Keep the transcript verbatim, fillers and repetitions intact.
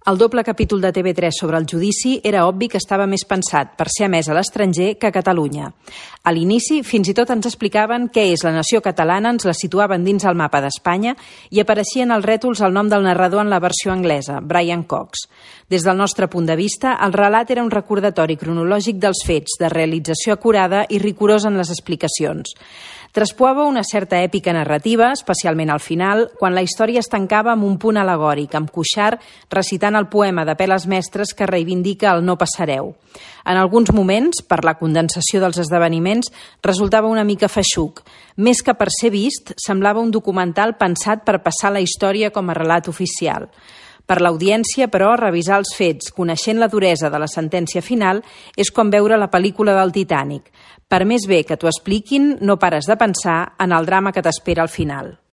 El doble capítol de T V tres sobre el judici era obvi que estava més pensat per ser emès a l'estranger que a Catalunya. A l'inici, fins i tot ens explicaven què és la nació catalana, ens la situaven dins el mapa d'Espanya i apareixien als rètols el nom del narrador en la versió anglesa, Brian Cox. Des del nostre punt de vista, el relat era un recordatori cronològic dels fets, de realització acurada i rigorosa en les explicacions. Traspuava una certa èpica narrativa, especialment al final, quan la història es tancava amb un punt alegòric, amb Cuixart recitant el poema de Peles Mestres que reivindica el no passareu. En alguns moments, per la condensació dels esdeveniments, resultava una mica feixuc. Més que per ser vist, semblava un documental pensat per passar la història com a relat oficial. Per l'audiència, però, revisar els fets, coneixent la duresa de la sentència final, és com veure la pel·lícula del Titanic. Per més bé que t'ho expliquin, no pares de pensar en el drama que t'espera al final.